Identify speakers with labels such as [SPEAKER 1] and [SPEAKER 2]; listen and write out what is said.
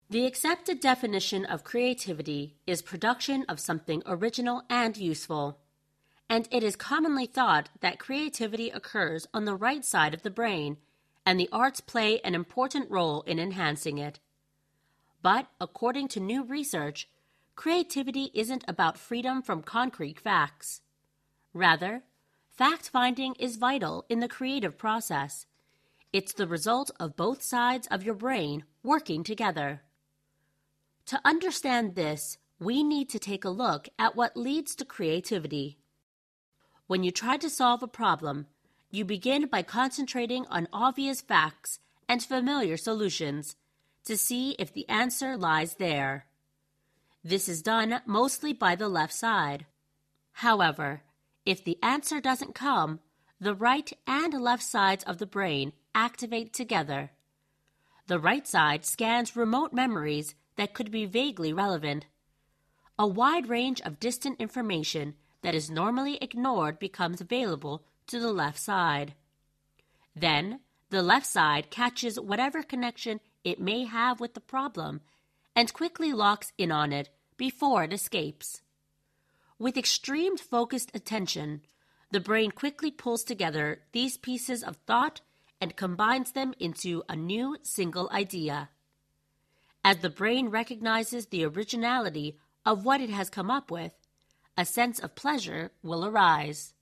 [SPEAKER 1] The accepted definition of creativity is production of something original and useful, and it is commonly thought that creativity occurs on the right side of the brain, and the arts play an important role in enhancing it. But according to new research, creativity isn't about freedom from concrete facts. Rather, fact-finding is vital in the creative process. It's the result of both sides of your brain working together. To understand this, we need to take a look at what leads to creativity. When you try to solve a problem, you begin by concentrating on obvious facts and familiar solutions to see if the answer lies there. This is done mostly by the left side. However, if the answer doesn't come, the right and left sides of the brain activate together. The right side scans remote memories that could be vaguely relevant. A wide range of distant information that is normally ignored becomes available to the left side. Then, the left side catches whatever connection it may have with the problem and quickly locks in on it before it escapes. With extreme focused attention, the brain quickly pulls together these pieces of thought and combines them into a new single idea. As the brain recognizes the originality of what it has come up with, a sense of pleasure will arise.